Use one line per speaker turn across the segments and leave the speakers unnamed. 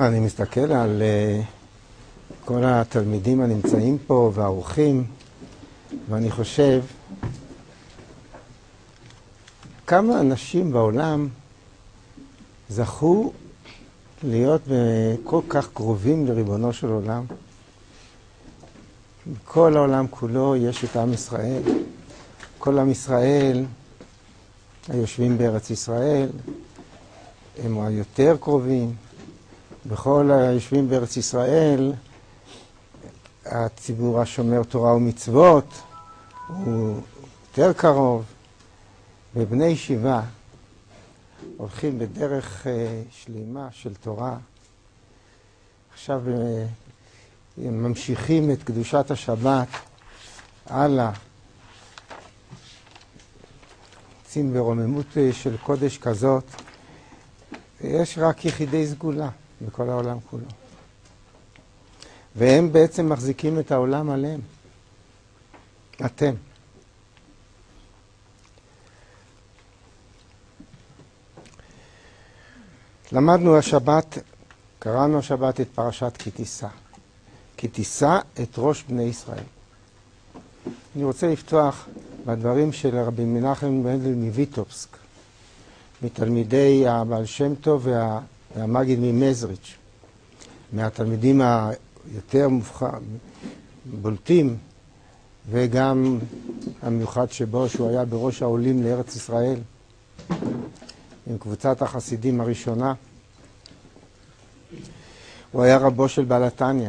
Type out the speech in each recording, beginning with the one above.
אני מסתכל על כל התלמידים הנמצאים פה והאורחים, ואני חושב כמה אנשים בעולם זכו להיות כל כך קרובים לריבונו של עולם. בכל העולם כולו יש את עם ישראל. כל עם ישראל היושבים בארץ ישראל הם היותר קרובים. בכל היושבים בארץ ישראל הציבור השומר תורה ומצוות הוא יותר קרוב. ובני ישיבה הולכים בדרך שלמה של תורה. עכשיו הם ממשיכים את קדושת השבת הלאה. יוצאים ברוממות של קודש כזאת. יש רק יחידי סגולה בכל העולם כולו. והם בעצם מחזיקים את העולם עליהם. אתם. למדנו השבת, קראנו השבת את פרשת כי תישא. כי תישא את ראש בני ישראל. אני רוצה לפתוח בדברים של רבי מנחם מנדל מוויטובסק, מתלמידי הבעל שם טוב והמגיד ממזריץ', מהתלמידים היותר בולטים, וגם המיוחד שבו שהוא היה בראש העולים לארץ ישראל, עם קבוצת החסידים הראשונה. הוא היה רבו של בעל התניא.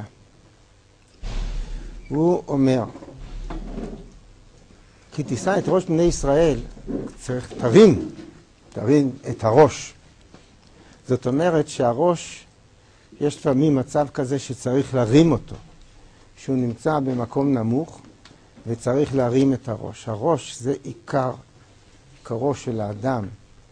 הוא אומר, כי תישא את ראש בני ישראל, צריך תרים את הראש. זאת אומרת שהראש, יש לפעמים מצב כזה שצריך להרים אותו, שהוא נמצא במקום נמוך וצריך להרים את הראש. הראש זה עיקרו של האדם,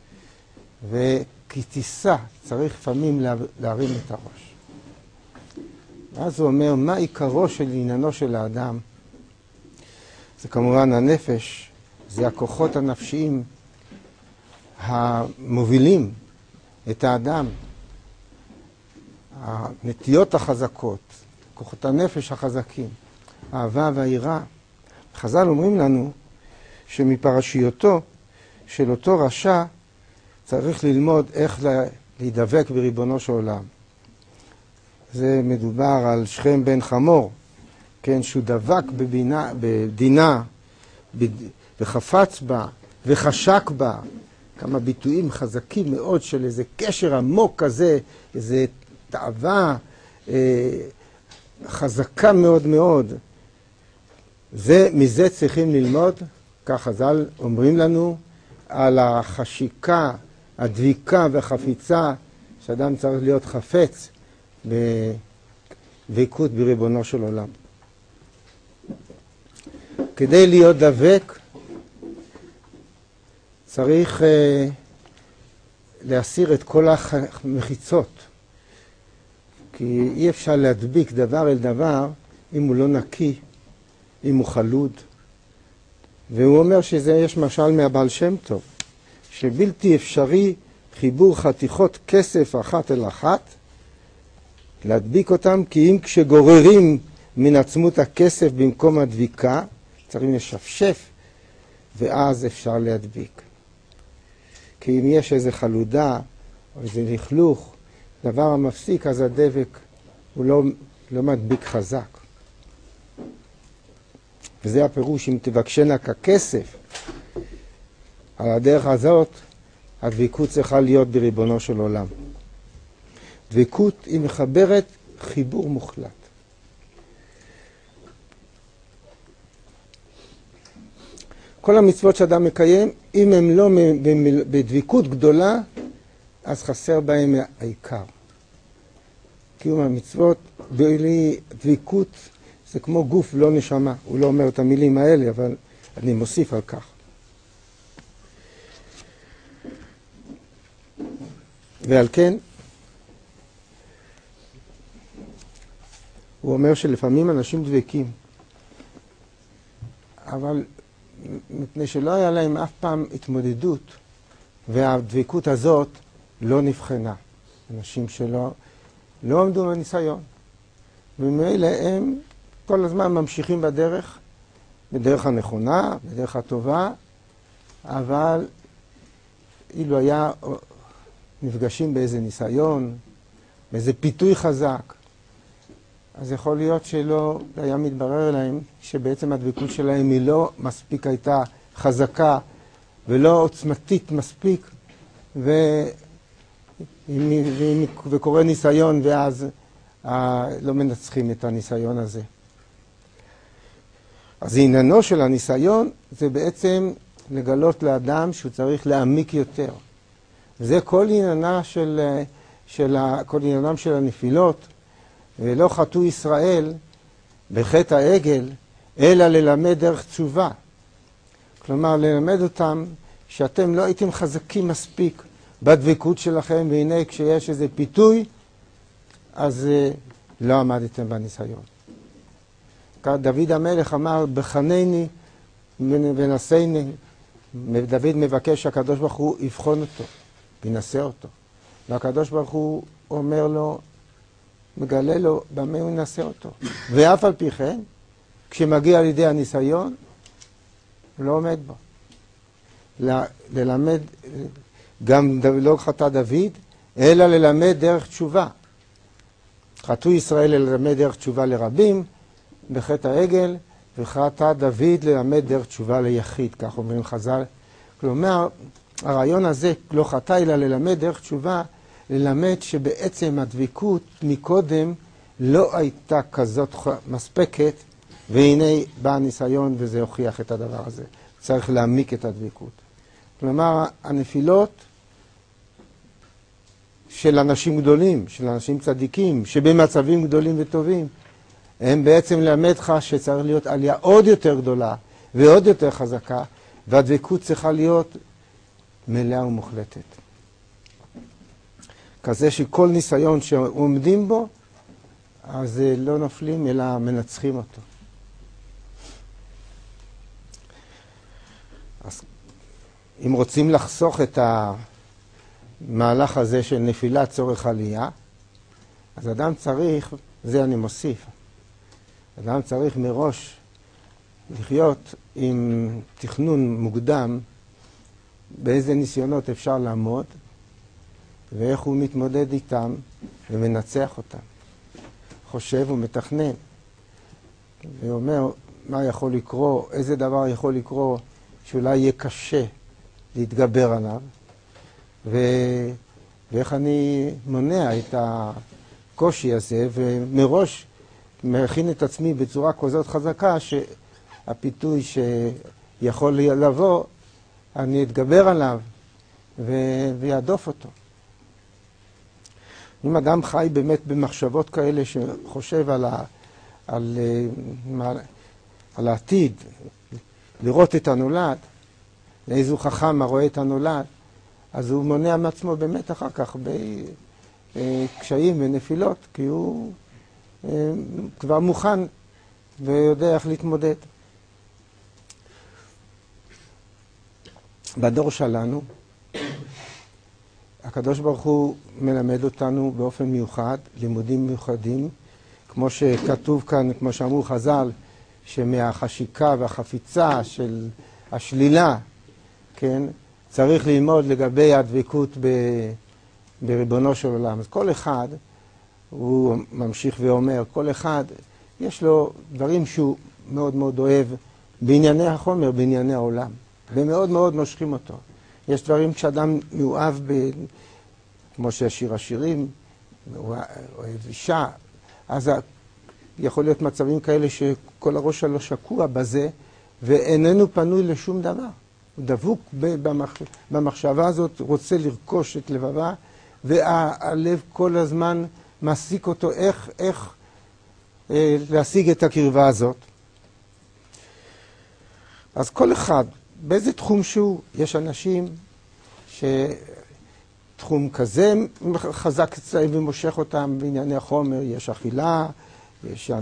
וכי תישא צריך לפעמים להרים את הראש. אז הוא אומר, מה עיקרו של עניינו של האדם? זה כמובן הנפש, זה הכוחות הנפשיים המובילים את האדם, הנטיות החזקות, כוחות הנפש החזקים, האהבה והיראה. חז"ל אומרים לנו שמפרשיותו של אותו רשע צריך ללמוד איך להידבק בריבונו של עולם. זה מדובר על שכם בן חמור, כן, שהוא דבק בדינה וחפץ בה וחשק בה. כמה ביטויים חזקים מאוד של איזה קשר עמוק כזה, איזה תאווה חזקה מאוד מאוד. מזה צריכים ללמוד, כך חז"ל אומרים לנו, על החשיקה, הדביקה והחפיצה, שאדם צריך להיות חפץ בדבקות בריבונו של עולם. כדי להיות דבק צריך להסיר את כל המחיצות, כי אי אפשר להדביק דבר אל דבר אם הוא לא נקי, אם הוא חלוד. והוא אומר שזה יש משל מהבעל שם טוב, שבלתי אפשרי חיבור חתיכות כסף אחת אל אחת, להדביק אותם, כי אם כשגוררים מן עצמות הכסף במקום הדביקה, צריכים לשפשף, ואז אפשר להדביק. כי אם יש איזו חלודה או איזה לכלוך, דבר המפסיק, אז הדבק הוא לא מדביק חזק. וזה הפירוש, אם תבקשנה ככסף, על הדרך הזאת, הדביקות צריכה להיות בריבונו של עולם. דביקות היא מחברת חיבור מוחלט. כל המצוות שאדם מקיים, אם הם לא בדביקות גדולה, אז חסר בהם העיקר. קיום המצוות, בלי דביקות, זה כמו גוף לא נשמה. הוא לא אומר את המילים האלה, אבל אני מוסיף על כך. ועל כן, הוא אומר שלפעמים אנשים דבקים, אבל מפני שלא היה להם אף פעם התמודדות, והדבקות הזאת לא נבחנה. אנשים שלא לא עמדו בניסיון. וממילא הם כל הזמן ממשיכים בדרך הנכונה, בדרך הטובה, אבל אילו היה נפגשים באיזה ניסיון, באיזה פיתוי חזק, אז יכול להיות שלא היה מתברר להם שבעצם הדבקות שלהם היא לא מספיק הייתה חזקה ולא עוצמתית מספיק, וקורה ניסיון ואז לא מנצחים את הניסיון הזה. אז עניינו של הניסיון זה בעצם לגלות לאדם שהוא צריך להעמיק יותר. וזה כל עניינם של הנפילות, ולא חטאו ישראל בחטא העגל, אלא ללמד דרך תשובה. כלומר, ללמד אותם שאתם לא הייתם חזקים מספיק בדבקות שלכם, והנה כשיש איזה פיתוי, אז לא עמדתם בניסיון. דוד המלך אמר, בחנני ונסני, דוד מבקש שהקדוש ברוך הוא יבחון אותו, ינסה אותו. והקדוש ברוך הוא אומר לו, מגלה לו במה הוא ינסה אותו. ואף על פי כן, כשמגיע לידי הניסיון, הוא לא עומד בו. ללמד, גם לא חטא דוד, אלא ללמד דרך תשובה. חטאו ישראל ללמד דרך תשובה לרבים, בחטא העגל, וחטא דוד ללמד דרך תשובה ליחיד, כך אומרים חז"ל. כלומר, הרעיון הזה לא חטא אלא ללמד דרך תשובה, ללמד שבעצם הדבקות מקודם לא הייתה כזאת מספקת, והנה בא הניסיון וזה הוכיח את הדבר הזה. צריך להעמיק את הדבקות. כלומר, הנפילות של אנשים גדולים, של אנשים צדיקים, שבמצבים גדולים וטובים, הם בעצם ללמד לך שצריך להיות עלייה עוד יותר גדולה ועוד יותר חזקה, והדבקות צריכה להיות מלאה ומוחלטת. כזה שכל ניסיון שעומדים בו, אז לא נופלים אלא מנצחים אותו. אז אם רוצים לחסוך את המהלך הזה של נפילת צורך עלייה, אז אדם צריך, זה אני מוסיף, אדם צריך מראש לחיות עם תכנון מוקדם באיזה ניסיונות אפשר לעמוד ואיך הוא מתמודד איתם ומנצח אותם. חושב ומתכנן ואומר מה יכול לקרות, איזה דבר יכול לקרות שאולי יהיה קשה להתגבר עליו, ואיך אני מונע את הקושי הזה, ומראש מכין את עצמי בצורה כזאת חזקה שהפיתוי שיכול לבוא, אני אתגבר עליו ויעדוף אותו. אם אדם חי באמת במחשבות כאלה שחושב על העתיד, לראות את הנולד, לאיזו חכם הרואה את הנולד, אז הוא מונע מעצמו באמת אחר כך בקשיים ונפילות, כי הוא כבר מוכן ויודע איך להתמודד. בדור שלנו, הקדוש ברוך הוא מלמד אותנו באופן מיוחד, לימודים מיוחדים, כמו שכתוב כאן, כמו שאמרו חז"ל, שמהחשיקה והחפיצה של השלילה, כן, צריך ללמוד לגבי הדבקות בריבונו של עולם. אז כל אחד, הוא ממשיך ואומר, כל אחד יש לו דברים שהוא מאוד מאוד אוהב בענייני החומר, בענייני העולם, ומאוד מאוד מושכים אותו. יש דברים כשאדם מאוהב, כמו ששיר השירים, הוא אוהב אישה, אז יכול להיות מצבים כאלה שכל הראש שלו שקוע בזה, ואיננו פנוי לשום דבר. הוא דבוק במחשבה הזאת, רוצה לרכוש את לבבה, והלב כל הזמן מעסיק אותו איך להשיג את הקרבה הזאת. אז כל אחד, באיזה תחום שהוא, יש אנשים שתחום כזה חזק אצלם ומושך אותם בענייני החומר, יש אכילה, יש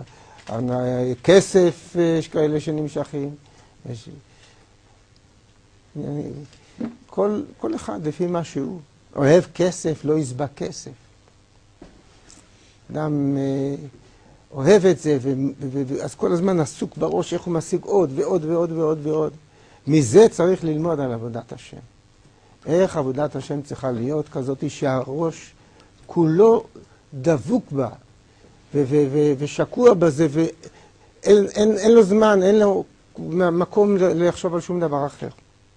כסף, יש כאלה שנמשכים. כל אחד לפי מה שהוא. אוהב כסף, לא יסבע כסף. אדם אוהב את זה, אז כל הזמן עסוק בראש איך הוא משיג עוד ועוד ועוד ועוד ועוד. מזה צריך ללמוד על עבודת השם. איך עבודת השם צריכה להיות כזאת שהראש כולו דבוק בה ושקוע בזה, ואין לו זמן, אין לו מקום לחשוב על שום דבר אחר.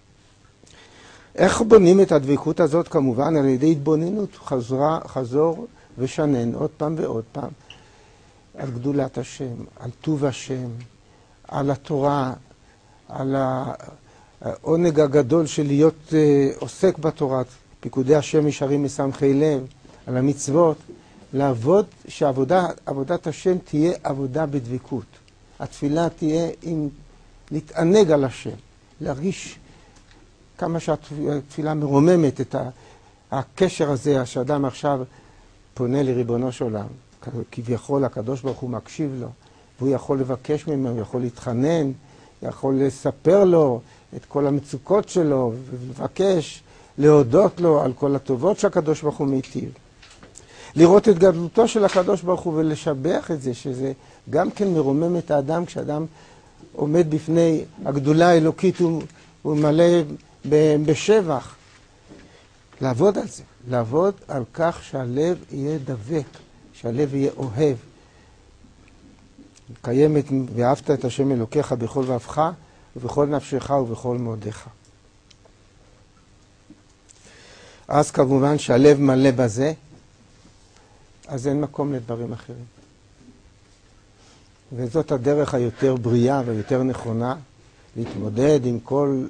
איך בונים את הדבקות הזאת? כמובן על ידי התבוננות, חזור ושנן עוד פעם ועוד פעם על גדולת השם, על טוב השם, על התורה, על העונג הגדול של להיות עוסק בתורה, פיקודי השם ישרים משמחי לב, על המצוות, לעבוד, שעבודת השם תהיה עבודה בדבקות. התפילה תהיה עם להתענג על השם, להרגיש כמה שהתפילה מרוממת את הקשר הזה, שאדם עכשיו פונה לריבונו של עולם. כביכול הקדוש ברוך הוא מקשיב לו, והוא יכול לבקש ממנו, הוא יכול להתחנן, יכול לספר לו את כל המצוקות שלו, ולבקש, להודות לו על כל הטובות שהקדוש ברוך הוא מיטיב. לראות את גדלותו של הקדוש ברוך הוא ולשבח את זה, שזה גם כן מרומם את האדם, כשאדם עומד בפני הגדולה האלוקית, הוא מלא בשבח. לעבוד על זה, לעבוד על כך שהלב יהיה דבק, שהלב יהיה אוהב. קיימת ואהבת את השם אלוקיך בכל לבבך ובכל נפשך ובכל מאודיך. אז כמובן שהלב מלא בזה, אז אין מקום לדברים אחרים. וזאת הדרך היותר בריאה ויותר נכונה להתמודד עם כל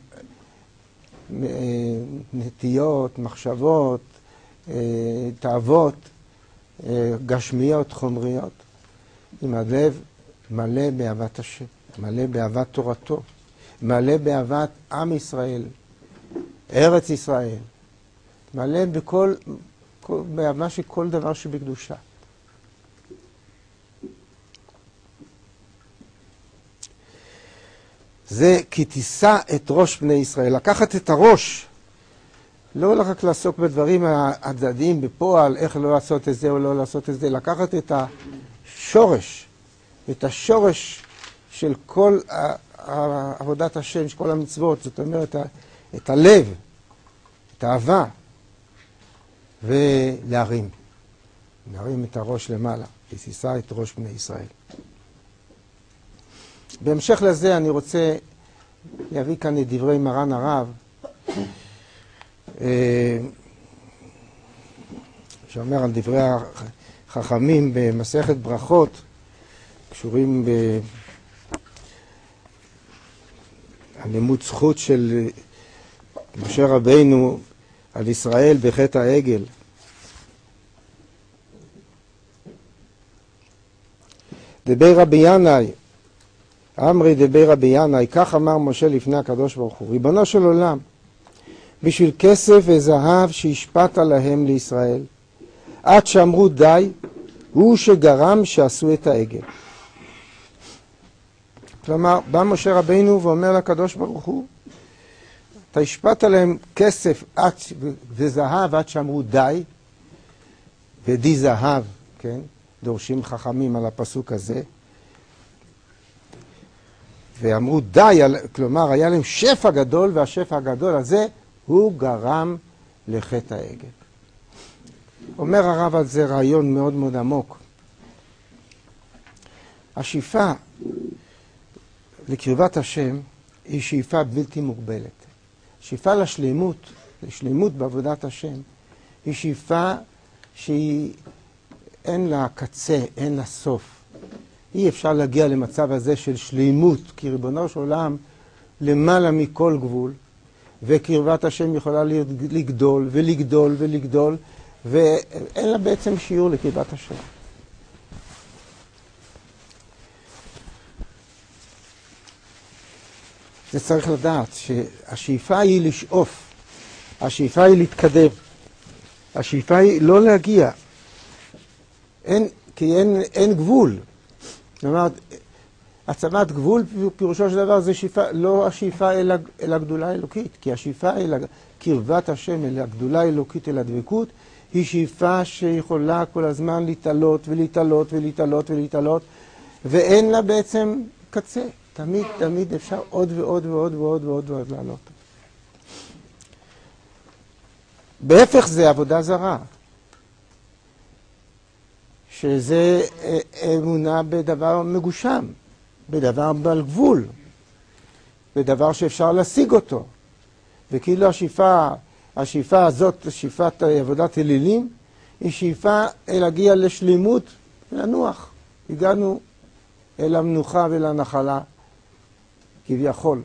נטיות, מחשבות, תאוות, גשמיות, חומריות, עם הלב מלא באהבת השם, מלא באהבת תורתו, מלא באהבת עם ישראל, ארץ ישראל, מלא באהבה של כל דבר שבקדושה. זה כי תישא את ראש בני ישראל. לקחת את הראש, לא רק לעסוק בדברים הצדדיים בפועל, איך לא לעשות את זה או לא לעשות את זה, לקחת את השורש, את השורש של כל עבודת השם, של כל המצוות, זאת אומרת, את הלב, את האהבה, ולהרים. להרים את הראש למעלה, ותישא את ראש בני ישראל. בהמשך לזה אני רוצה להביא כאן את דברי מרן הרב, שאומר על דברי החכמים במסכת ברכות, קשורים בלימוד זכות של משה רבינו על ישראל בחטא העגל. דבי רבי ינאי, אמרי דבי רבי ינאי, כך אמר משה לפני הקדוש ברוך הוא, ריבונו של עולם, בשביל כסף וזהב שהשפעת להם לישראל, עד שאמרו די, הוא שגרם שעשו את העגל. כלומר, בא משה רבינו ואומר לקדוש ברוך הוא, אתה השפעת להם כסף וזהב עד שאמרו די, ודי זהב, כן? דורשים חכמים על הפסוק הזה, ואמרו די, כלומר היה להם שפע גדול, והשפע הגדול הזה הוא גרם לחטא העגל. אומר הרב על זה רעיון מאוד מאוד עמוק. השאיפה לקרבת השם היא שאיפה בלתי מוגבלת. שאיפה לשלמות בעבודת השם, היא שאיפה שהיא אין לה קצה, אין לה סוף. אי אפשר להגיע למצב הזה של שלמות, כי ריבונו של עולם למעלה מכל גבול, וקרבת השם יכולה לגדול ולגדול ולגדול, ואין לה בעצם שיעור לקרבת השם. זה צריך לדעת שהשאיפה היא לשאוף, השאיפה היא להתקדם, השאיפה היא לא להגיע, כי אין גבול. זאת אומרת, הצבת גבול פירושו של דבר זה שאיפה, לא השאיפה אל הגדולה האלוקית, כי השאיפה אל קרבת השם, אל הגדולה האלוקית, אל הדבקות, היא שאיפה שיכולה כל הזמן להתעלות ולהתעלות ולהתעלות ולהתעלות, ואין לה בעצם קצה. תמיד, תמיד אפשר עוד ועוד ועוד ועוד ועוד ועוד לעלות. בהפך זה עבודה זרה, שזה אמונה בדבר מגושם, בדבר בעל גבול, בדבר שאפשר להשיג אותו. וכאילו השאיפה הזאת, שאיפת עבודת אלילים, היא שאיפה להגיע לשלימות ולנוח. הגענו אל המנוחה ולנחלה, כביכול.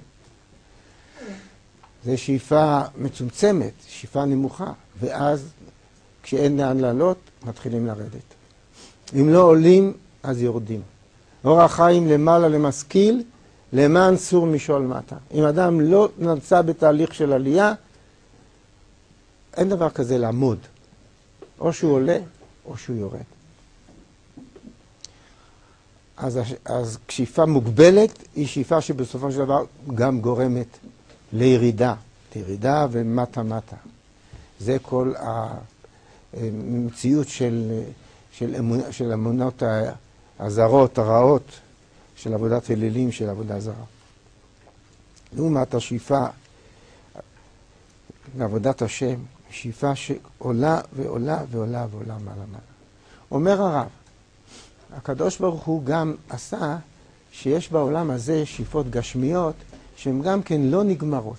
זו שאיפה מצומצמת, שאיפה נמוכה, ואז כשאין לאן לעלות, מתחילים לרדת. אם לא עולים, אז יורדים. אור החיים למעלה למשכיל, למען סור משול מטה. אם אדם לא נמצא בתהליך של עלייה, אין דבר כזה לעמוד. או שהוא עולה, או שהוא יורד. אז שאיפה מוגבלת היא שאיפה שבסופו של דבר גם גורמת לירידה. לירידה ומטה-מטה. זה כל המציאות של אמונות הזרות, הרעות, של עבודת אלילים, של עבודה זרה. לעומת השאיפה לעבודת השם, שאיפה שעולה ועולה ועולה ועולה מעלה מעלה. אומר הרב, הקדוש ברוך הוא גם עשה שיש בעולם הזה שאיפות גשמיות שהן גם כן לא נגמרות.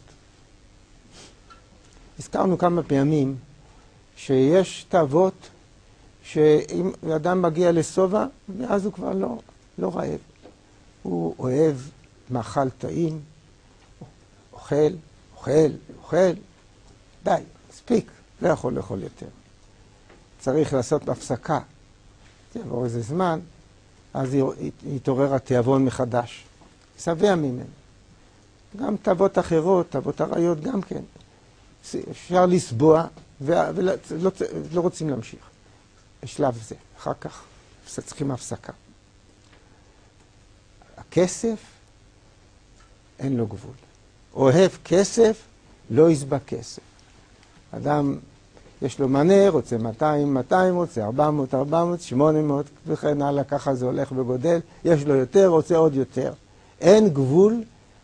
הזכרנו כמה פעמים שיש תאוות שאם אדם מגיע לסובה, ואז הוא כבר לא רעב. הוא אוהב מאכל טעים, אוכל, די, מספיק, לא יכול לאכול יותר. צריך לעשות הפסקה. יעבור איזה זמן, אז יתעורר התיאבון מחדש. שבע ממנו. גם תאוות אחרות, תאוות עריות גם כן. אפשר לסבוע ולא רוצים להמשיך. בשלב זה. אחר כך צריכים הפסקה. הכסף אין לו גבול. אוהב כסף, לא יסבע כסף. אדם יש לו מנה, רוצה 200, רוצה 400, 800, וכן הלאה, ככה זה הולך וגודל. יש לו יותר, רוצה עוד יותר. אין גבול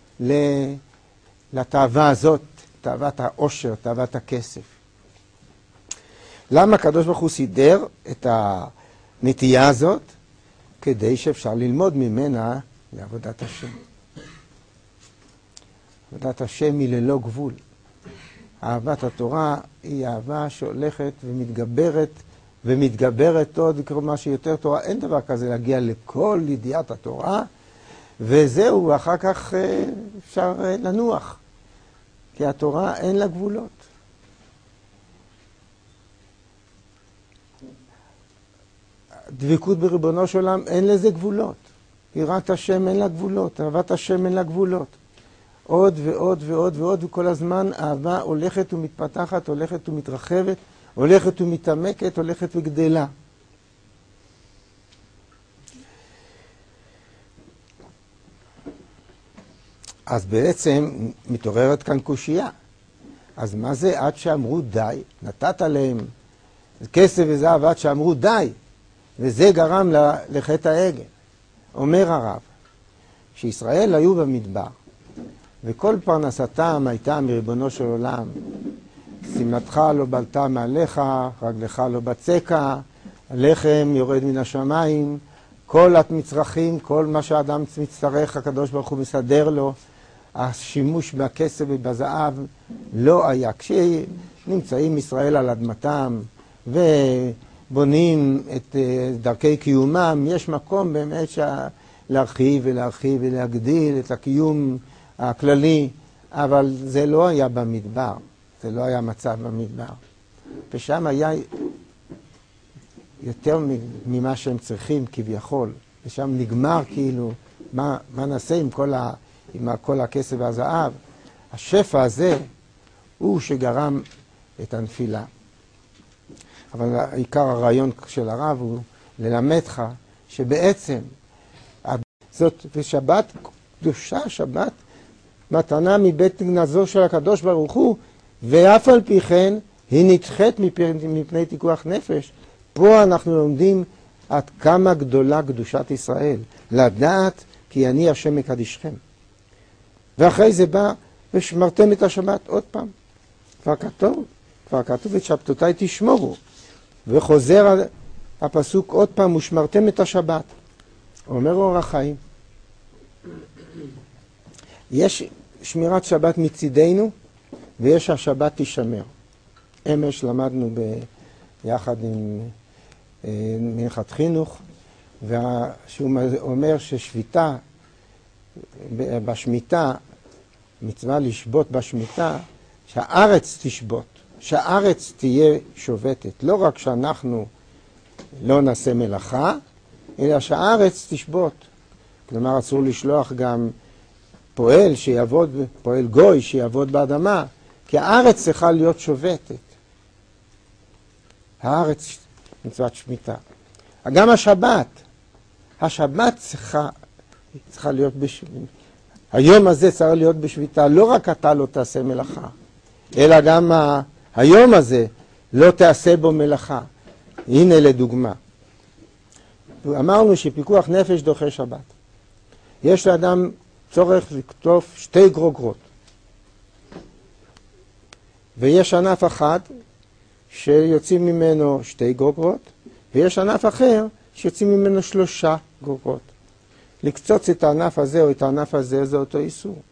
לתאווה הזאת, תאוות העושר, תאוות הכסף. למה הקדוש ברוך הוא סידר את הנטייה הזאת? כדי שאפשר ללמוד ממנה לעבודת השם. עבודת השם היא ללא גבול. אהבת התורה היא אהבה שהולכת ומתגברת עוד, כלומר שיותר תורה. אין דבר כזה להגיע לכל ידיעת התורה, וזהו, אחר כך אפשר לנוח. כי התורה אין לה גבולות. דבקות בריבונו של עולם אין לזה גבולות. יראת השם אין לה גבולות, אהבת השם אין לה גבולות. עוד ועוד ועוד ועוד, וכל הזמן אהבה הולכת ומתפתחת, הולכת ומתרחבת, הולכת ומתעמקת, הולכת וגדלה. אז בעצם מתעוררת כאן קושייה. אז מה זה עד שאמרו די? נתת להם כסף וזהב עד שאמרו די, וזה גרם לחטא העגל. אומר הרב, שישראל היו במדבר, וכל פרנסתם הייתה מריבונו של עולם. שמלתך לא בלטה מעליך, רגלך לא בצקה, הלחם יורד מן השמיים, כל המצרכים, כל מה שהאדם מצטרך, הקדוש ברוך הוא מסדר לו. השימוש בכסף ובזהב לא היה. כשנמצאים ישראל על אדמתם ובונים את דרכי קיומם, יש מקום באמת להרחיב ולהרחיב ולהגדיל את הקיום הכללי, אבל זה לא היה במדבר, זה לא היה מצב במדבר. ושם היה יותר ממה שהם צריכים כביכול, ושם נגמר כאילו, מה נעשה עם כל הכסף והזהב. השפע הזה הוא שגרם את הנפילה. אבל עיקר הרעיון של הרב הוא ללמדך שבעצם זאת ושבת קדושה, שבת מתנה מבית גנזו של הקדוש ברוך הוא, ואף על פי כן היא נדחית מפני פיקוח נפש. פה אנחנו לומדים עד כמה גדולה קדושת ישראל, לדעת כי אני השם מקדישכם. ואחרי זה בא ושמרתם את השבת עוד פעם. כבר כתוב את שבתותיי תשמורו. וחוזר הפסוק עוד פעם, ושמרתם את השבת. אומר אור החיים, יש שמירת שבת מצידנו, ויש השבת תשמר. אמש למדנו יחד עם מנחת חינוך, שהוא אומר ששביתה, בשמיטה, מצווה לשבות בשמיטה, שהארץ תשבות, שהארץ תהיה שובתת. לא רק שאנחנו לא נעשה מלאכה, אלא שהארץ תשבות. כלומר, אסור לשלוח גם פועל שיעבוד, פועל גוי שיעבוד באדמה, כי הארץ צריכה להיות שובתת. הארץ מצוות שמיטה. גם השבת צריכה להיות בשביתה. היום הזה צריך להיות בשביתה. לא רק אתה לא תעשה מלאכה, אלא גם היום הזה לא תעשה בו מלאכה. הנה לדוגמה. אמרנו שפיקוח נפש דוחה שבת. יש לאדם צורך לקטוף 2 גרוגרות. ויש ענף אחד שיוצאים ממנו 2 גרוגרות, ויש ענף אחר שיוצאים ממנו 3 גרוגרות. לקצוץ את הענף הזה או את הענף הזה זה אותו איסור.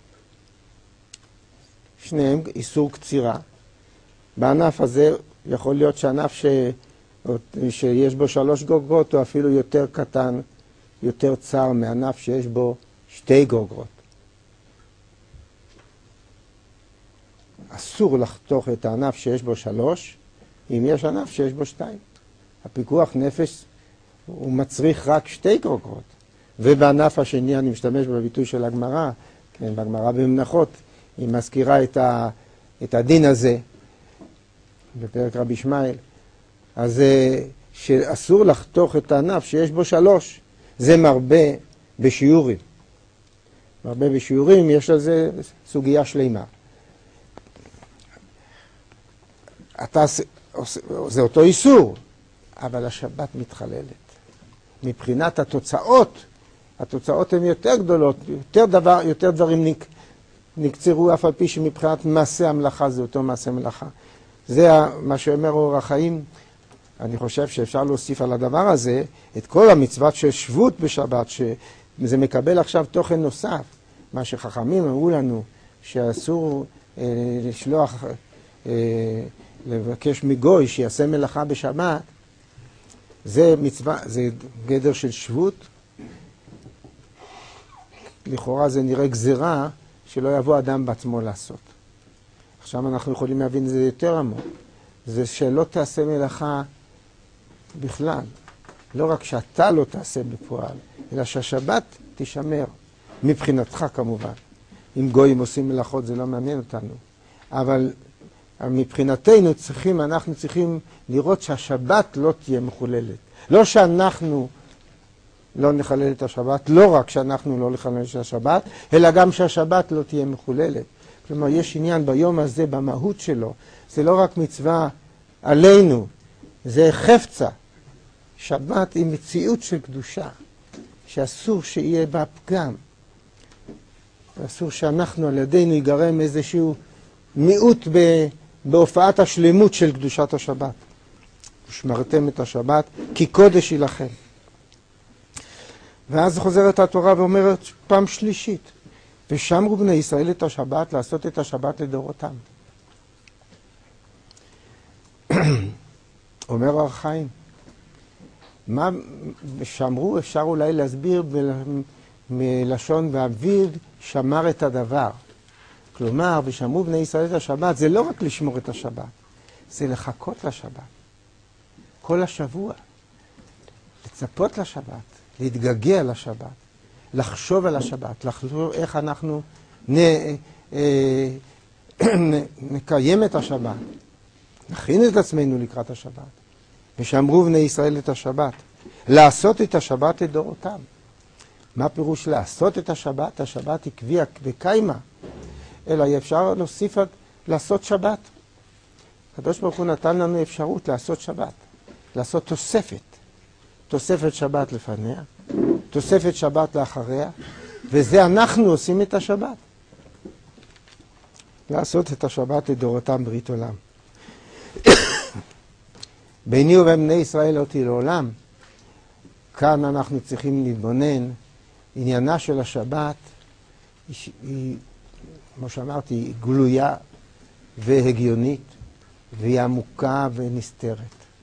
שניהם איסור קצירה. בענף הזה יכול להיות שענף שיש בו 3 גרוגרות או אפילו יותר קטן, יותר צר מענף שיש בו 2 גרוגרות. אסור לחתוך את הענף שיש בו 3, אם יש ענף שיש בו 2. הפיקוח נפש הוא מצריך רק 2 גרוגרות. ובענף השני אני משתמש בביטוי של הגמרא, כן, בגמרא במנחות, היא מזכירה את הדין הזה, בפרק רבי ישמעאל. אז שאסור לחתוך את הענף שיש בו 3, זה מרבה בשיעורים. מרבה בשיעורים, יש על זה סוגיה שלמה. זה אותו איסור, אבל השבת מתחללת. מבחינת התוצאות הן יותר גדולות, יותר דברים נקצרו, אף על פי שמבחינת מעשה המלאכה זה אותו מעשה מלאכה. זה מה שאומר אור החיים. אני חושב שאפשר להוסיף על הדבר הזה את כל המצוות של שבות בשבת, שזה מקבל עכשיו תוכן נוסף. מה שחכמים אמרו לנו, שאסור לשלוח, לבקש מגוי שיעשה מלאכה בשבת, זה מצווה, זה גדר של שבות. לכאורה זה נראה גזירה שלא יבוא אדם בעצמו לעשות. עכשיו אנחנו יכולים להבין את זה יותר עמוק. זה שלא תעשה מלאכה בכלל. לא רק שאתה לא תעשה בפועל, אלא שהשבת תשמר. מבחינתך כמובן. אם גויים עושים מלאכות זה לא מעניין אותנו. אבל מבחינתנו אנחנו צריכים לראות שהשבת לא תהיה מחוללת. לא שאנחנו לא נחלל את השבת, לא רק שאנחנו לא נחלל את השבת, אלא גם שהשבת לא תהיה מחוללת. כלומר, יש עניין ביום הזה, במהות שלו. זה לא רק מצווה עלינו, זה חפצה. שבת היא מציאות של קדושה, שאסור שיהיה בה פגם. אסור שאנחנו על ידינו ייגרם איזשהו מיעוט בהופעת השלמות של קדושת השבת. ושמרתם את השבת כי קודש היא לכם. ואז חוזרת התורה ואומרת פעם שלישית, ושמרו בני ישראל את השבת, לעשות את השבת לדורותם. אומר אור החיים, מה שמרו אפשר אולי להסביר מלשון ואביב שמר את הדבר. כלומר, ושמרו בני ישראל את השבת, זה לא רק לשמור את השבת, זה לחכות לשבת. כל השבוע, לצפות לשבת, להתגעגע לשבת, לחשוב על השבת, לחשוב איך אנחנו נקיים את השבת, נכין את עצמנו לקראת השבת. ושמרו בני ישראל את השבת, לעשות את השבת לדורותם. מה פירוש לעשות את השבת? השבת היא קביעה וקיימה, אלא אפשר להוסיף לעשות שבת. הקדוש ברוך הוא נתן לנו אפשרות לעשות שבת, לעשות תוספת שבת לפניה, תוספת שבת לאחריה, וזה אנחנו עושים את השבת. לעשות את השבת לדורותם ברית עולם. ביני ובין בני ישראל אותי לעולם, כאן אנחנו צריכים להתבונן, עניינה של השבת היא, כמו שאמרתי, היא גלויה והגיונית, והיא עמוקה ונסתרת.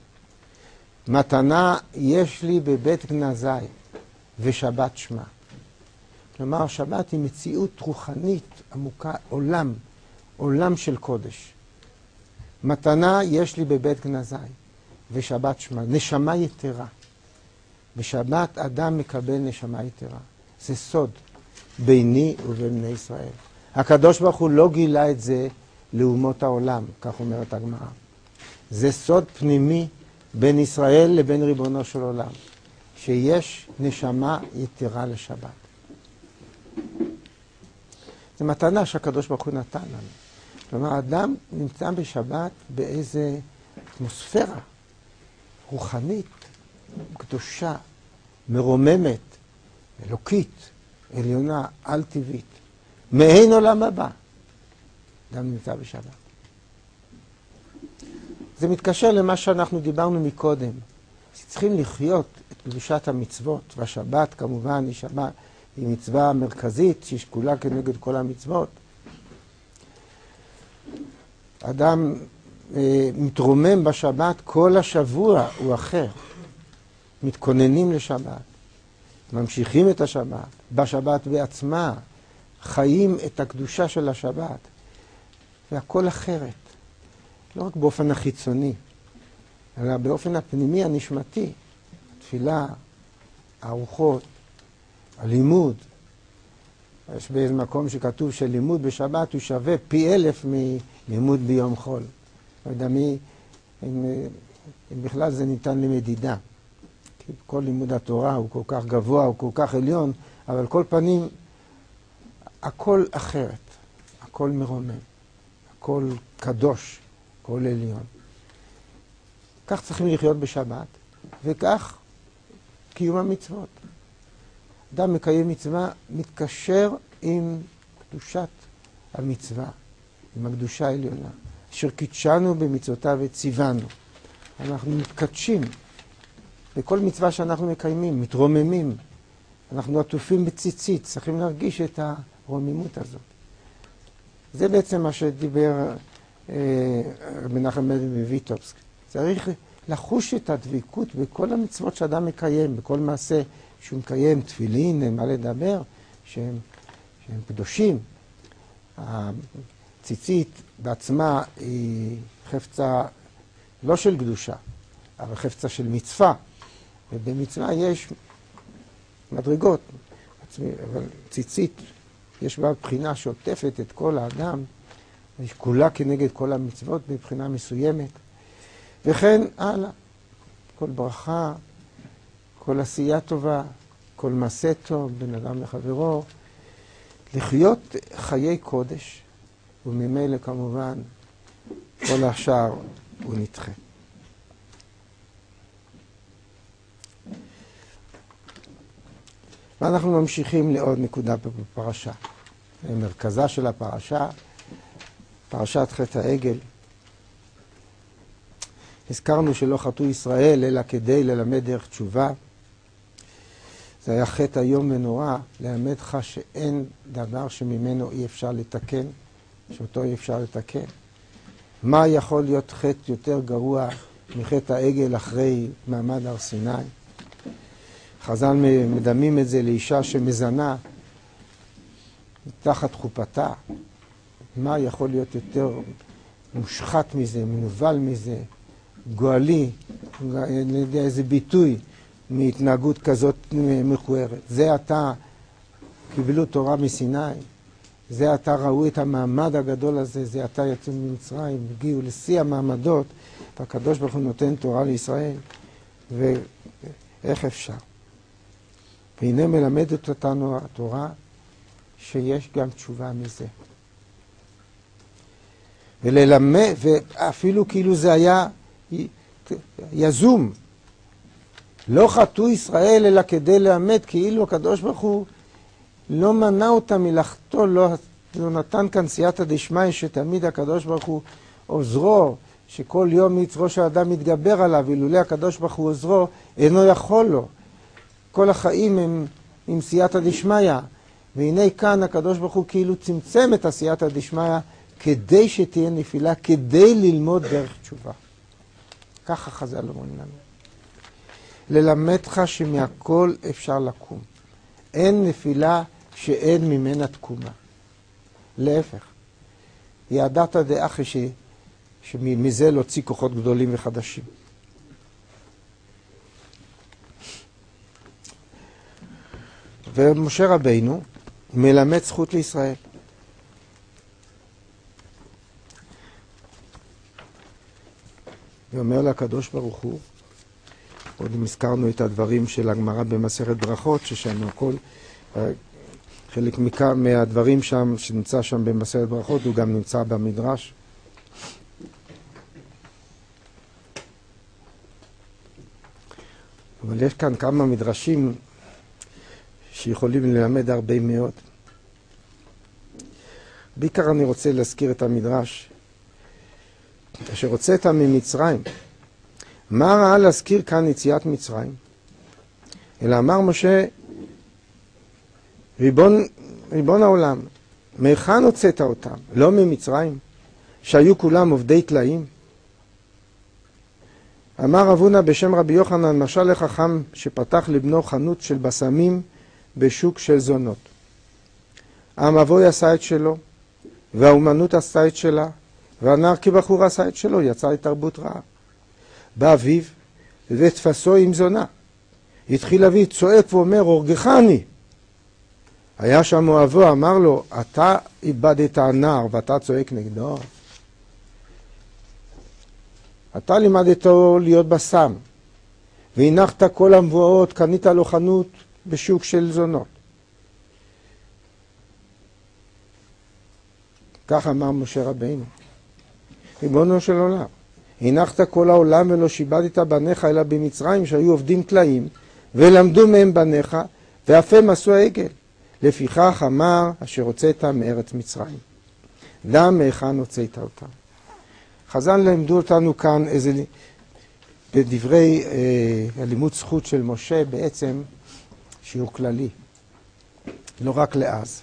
מתנה יש לי בבית גנזי, ושבת שמה. כלומר, שבת היא מציאות רוחנית עמוקה, עולם של קודש. מתנה יש לי בבית גנזי, ושבת שמה, נשמה יתרה. בשבת אדם מקבל נשמה יתרה. זה סוד ביני ובין בני ישראל. הקדוש ברוך הוא לא גילה את זה לאומות העולם, כך אומרת הגמרא. זה סוד פנימי בין ישראל לבין ריבונו של עולם, שיש נשמה יתרה לשבת. זו מתנה שהקדוש ברוך הוא נתן לנו. כלומר, האדם נמצא בשבת באיזה אטמוספירה רוחנית, קדושה, מרוממת, אלוקית, עליונה, על-טבעית. מעין עולם הבא. אדם נמצא בשבת. זה מתקשר למה שאנחנו דיברנו מקודם. צריכים לחיות את קדושת המצוות, והשבת כמובן היא מצווה מרכזית שהיא שקולה כנגד כל המצוות. אדם מתרומם בשבת, כל השבוע הוא אחר. מתכוננים לשבת, ממשיכים את השבת, בשבת בעצמה, חיים את הקדושה של השבת, והכל אחרת. לא רק באופן החיצוני, אלא באופן הפנימי הנשמתי. התפילה, הארוחות, הלימוד. יש באיזה מקום שכתוב שלימוד בשבת הוא שווה פי 1000 מלימוד ביום חול. לא יודע אם בכלל זה ניתן למדידה. כי כל לימוד התורה הוא כל כך גבוה, הוא כל כך עליון, אבל כל פנים, הכל אחרת. הכל מרומם. הכל קדוש. הכל עליון. כך צריכים לחיות בשבת, וכך קיום המצוות. אדם מקיים מצווה, מתקשר עם קדושת המצווה, עם הקדושה העליונה, אשר קידשנו במצוותיו וציוונו. אנחנו מתקדשים בכל מצווה שאנחנו מקיימים, מתרוממים. אנחנו עטופים בציצית, צריכים להרגיש את הרוממות הזאת. זה בעצם מה שדיבר מנחם מנדל מוויטובסק. צריך לחוש את הדבקות בכל המצוות שאדם מקיים, בכל מעשה שהוא מקיים, תפילין, מה לדבר, שהם קדושים. הציצית בעצמה היא חפצה לא של קדושה, אבל חפצה של מצווה. ובמצווה יש מדרגות. אבל ציצית יש בה בחינה שעוטפת את כל האדם, היא כולה כנגד כל המצוות בבחינה מסוימת. וכן הלאה. כל ברכה, כל עשייה טובה, כל מעשה טוב, בין אדם לחברו. לחיות חיי קודש, וממילא כמובן כל השאר הוא נדחה. ואנחנו ממשיכים לעוד נקודה בפרשה. מרכזה של הפרשה, פרשת חטא העגל. הזכרנו שלא חטאו ישראל אלא כדי ללמד דרך תשובה. זה היה חטא איום ונורא, ללמד לך שאין דבר שממנו אי אפשר לתקן, שאותו אי אפשר לתקן. מה יכול להיות חטא יותר גרוע מחטא העגל אחרי מעמד הר סיני? חז"ל מדמים את זה לאישה שמזנה תחת חופתה. מה יכול להיות יותר מושחת מזה, מנוול מזה, גואלי, אני יודע איזה ביטוי מהתנהגות כזאת מכוערת. זה עתה קיבלו תורה מסיני, זה עתה ראו את המעמד הגדול הזה, זה עתה יצאו ממצרים, הגיעו לשיא המעמדות, והקדוש ברוך הוא נותן תורה לישראל, ואיך אפשר? והנה מלמדת אותנו התורה שיש גם תשובה מזה. וללמד, ואפילו כאילו זה היה יזום. לא חטאו ישראל אלא כדי ללמד, כאילו הקדוש ברוך הוא לא מנע אותם מלאכתו, לא נתן כאן סייעתא דשמיא שתמיד הקדוש ברוך הוא עוזרו, שכל יום יצרו שהאדם מתגבר עליו, ואילולא הקדוש ברוך הוא עוזרו, אינו יכול לו. כל החיים הם עם סייעתא דשמיא, והנה כאן הקדוש ברוך הוא כאילו צמצם את הסייעתא דשמיא, כדי שתהיה נפילה, כדי ללמוד דרך תשובה. ככה חז"ל אומרים לנו. ללמדך שמהכל אפשר לקום. אין נפילה שאין ממנה תקומה. להפך. ידעת דאחי שמזה להוציא כוחות גדולים וחדשים. ומשה רבינו מלמד זכות לישראל. ואומר לקדוש ברוך הוא, עוד הזכרנו את הדברים של הגמרא במסכת ברכות, ששם הכל, חלק מהדברים שם, שנמצא שם במסכת ברכות, הוא גם נמצא במדרש. אבל יש כאן כמה מדרשים שיכולים ללמד הרבה מאוד. בעיקר אני רוצה להזכיר את המדרש, אשר הוצאת ממצרים. מה ראה להזכיר כאן יציאת מצרים? אלא אמר משה, ריבון העולם, מהיכן הוצאת אותם? לא ממצרים, שהיו כולם עובדי טלאים? אמר אבונה בשם רבי יוחנן, משל לחכם שפתח לבנו חנות של בשמים בשוק של זונות. המבוי עשה את שלו, והאומנות עשה את שלה, והנער כבחור עשה את שלו, יצא לתרבות רעה. בא אביו ותפסו עם זונה. התחיל אביו צועק ואומר, הורגך אני. היה שם אוהבו, אמר לו, אתה איבדת הנער ואתה צועק נגדו. אתה לימדתו להיות בסם, והנחת כל המבואות, קנית לו חנות בשוק של זונות. כך אמר משה רבינו. ריבונו של עולם, הנחת כל העולם ולא שיבדת בניך אלא במצרים שהיו עובדים טלאים, ולמדו מהם בניך, ואף הם עשו העגל. לפיכך אמר אשר הוצאת מארץ מצרים. דם מהיכן הוצאת אותם. חז"ל למדו אותנו כאן איזה, בדברי הלימוד זכות של משה, בעצם שיעור כללי, לא רק לאז.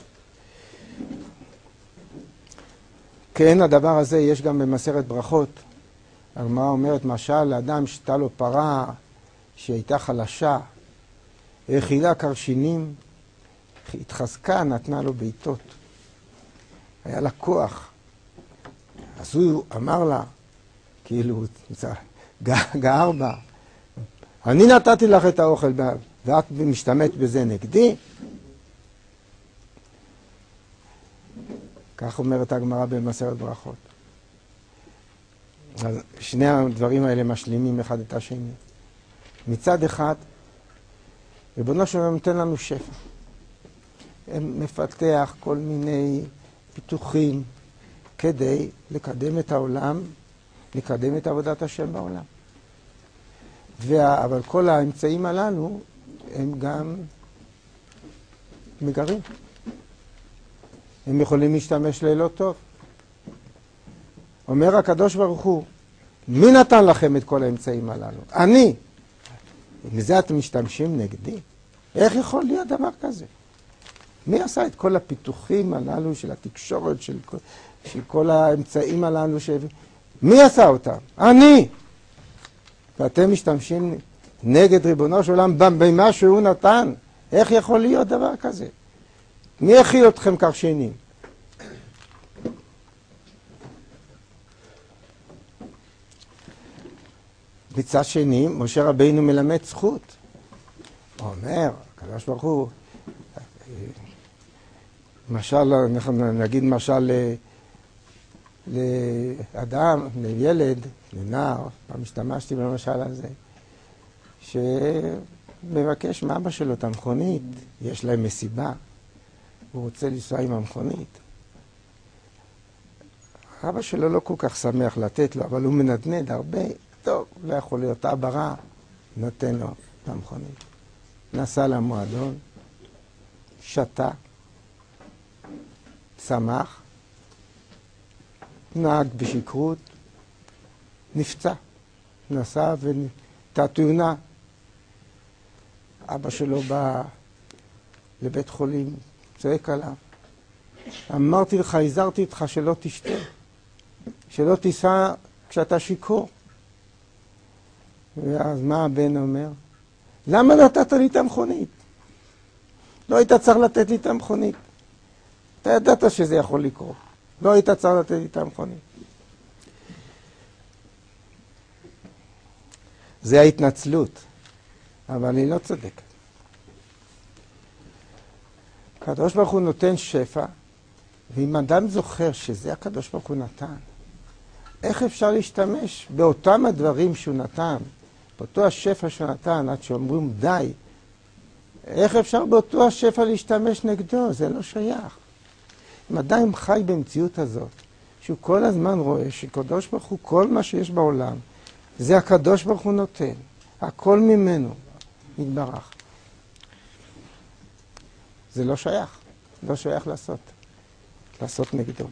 כן, הדבר הזה יש גם במסכת ברכות. הגמרא אומרת, משל לאדם שהייתה לו פרה שהייתה חלשה, האכילה קרשינים, התחזקה, נתנה לו בעיטות. היה לה כוח. אז הוא אמר לה, כאילו, גער בה, אני נתתי לך את האוכל ואת משתמש בזה נגדי? כך אומרת הגמרא במסכת ברכות. אז שני הדברים האלה משלימים אחד את השני. מצד אחד, ריבונו של עולם נותן לנו שפע. מפתח כל מיני פיתוחים כדי לקדם את העולם, לקדם את עבודת השם בעולם. אבל כל האמצעים הללו הם גם מגרים. הם יכולים להשתמש ללא טוב. אומר הקדוש ברוך הוא, מי נתן לכם את כל האמצעים הללו? אני. מזה אתם משתמשים נגדי? איך יכול להיות דבר כזה? מי עשה את כל הפיתוחים הללו של התקשורת, של כל האמצעים הללו? מי עשה אותם? אני. ואתם משתמשים נגד ריבונו של עולם במה שהוא נתן. איך יכול להיות דבר כזה? מי הכיל אתכם קרשינים? מצד שני, משה רבינו מלמד זכות. הוא אומר, הקדוש ברוך הוא, משל, נגיד משל לאדם, לילד, לנער, פעם השתמשתי במשל הזה, שמבקש מאבא שלו את המכונית, יש להם מסיבה, הוא רוצה לנסוע עם המכונית. אבא שלו לא כל כך שמח לתת לו, אבל הוא מנדנד הרבה. טוב, לא יכול להיות אבא רע, נותן לו את המכונית. נסע למועדון, שתה, שמח, נהג בשכרות, נפצע, נסע והייתה תאונה. אבא שלו בא לבית חולים, צועק עליו. אמרתי לך, הזהרתי אותך שלא תשתה, שלא תיסע כשאתה שיכור. ואז מה הבן אומר? למה נתת לי את המכונית? לא היית צריך לתת לי את המכונית. אתה ידעת שזה יכול לקרות. לא היית צריך לתת לי את המכונית. זה ההתנצלות, אבל היא לא צודקת. הקדוש ברוך הוא נותן שפע, ואם אדם זוכר שזה הקדוש ברוך הוא נתן, איך אפשר להשתמש באותם הדברים שהוא נתן, באותו השפע שהוא נתן, עד שאומרים די, איך אפשר באותו השפע להשתמש נגדו? זה לא שייך. אם אדם חי במציאות הזאת, שהוא כל הזמן רואה שקדוש ברוך הוא, כל מה שיש בעולם, זה הקדוש ברוך הוא נותן, הכל ממנו יתברך. זה לא שייך, לא שייך לעשות נגדו.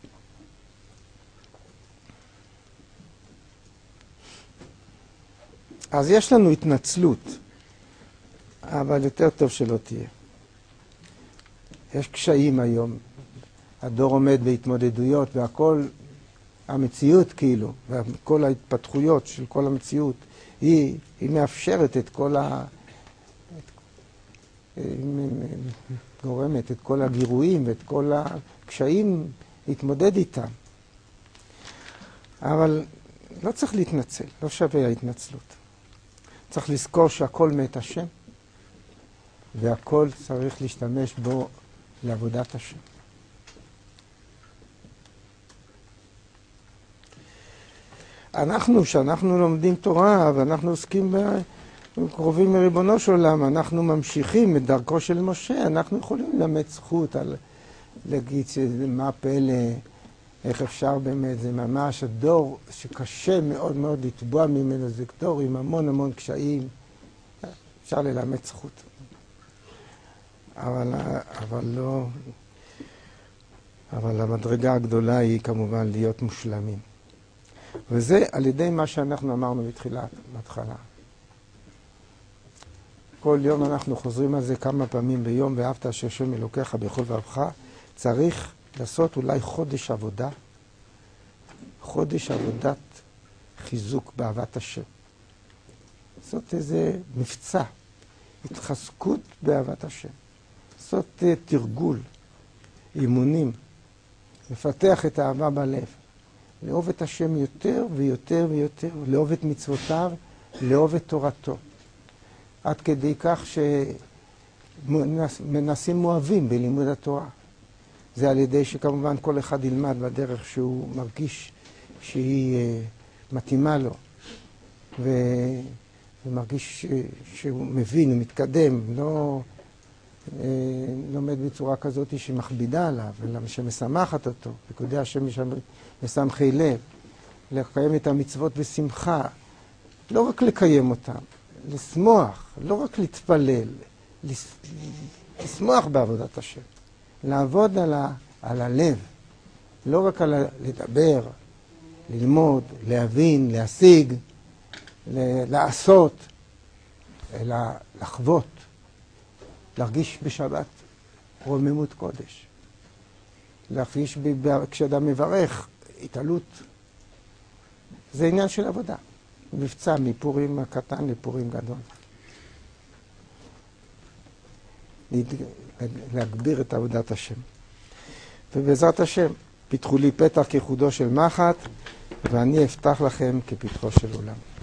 אז יש לנו התנצלות, אבל יותר טוב שלא תהיה. יש קשיים היום, הדור עומד בהתמודדויות והכל, המציאות כאילו, וכל ההתפתחויות של כל המציאות, היא מאפשרת את כל גורמת את כל הגירויים ואת כל הקשיים להתמודד איתם. אבל לא צריך להתנצל, לא שווה ההתנצלות. צריך לזכור שהכל מאת השם, והכל צריך להשתמש בו לעבודת השם. שאנחנו לומדים תורה ואנחנו עוסקים קרובים מריבונו של עולם, אנחנו ממשיכים את דרכו של משה, אנחנו יכולים ללמד זכות על להגיד מה פלא, איך אפשר באמת, זה ממש הדור שקשה מאוד מאוד לתבוע ממנו, זה דור עם המון המון קשיים, אפשר ללמד זכות. אבל המדרגה הגדולה היא כמובן להיות מושלמים. וזה על ידי מה שאנחנו אמרנו בהתחלה. כל יום אנחנו חוזרים על זה כמה פעמים ביום, ואהבת אשר השם אלוקיך בכל לבבך. צריך לעשות אולי חודש עבודת חיזוק באהבת השם. לעשות איזה מבצע, התחזקות באהבת השם. לעשות תרגול, אימונים, לפתח את האהבה בלב. לאהוב את השם יותר ויותר ויותר, לאהוב את מצוותיו, לאהוב את תורתו. עד כדי כך שמנסים מואבים בלימוד התורה. זה על ידי שכמובן כל אחד ילמד בדרך שהוא מרגיש שהיא מתאימה לו, ומרגיש שהוא מבין ומתקדם, לא לומד בצורה כזאת שמכבידה עליו, אלא שמשמחת אותו, פקודי השם משמחי לב, לקיים את המצוות בשמחה, לא רק לקיים אותם, לשמוח, לא רק להתפלל, לשמוח בעבודת השם, לעבוד על הלב, לא רק על לדבר, ללמוד, להבין, להשיג, לעשות, אלא לחוות, להרגיש בשבת רוממות קודש, להרגיש כשאדם מברך, התעלות. זה עניין של עבודה. מבצע מפורים הקטן לפורים גדול. להגביר את עבודת השם. ובעזרת השם, פיתחו לי פתח כחודו של מחט, ואני אפתח לכם כפתחו של עולם.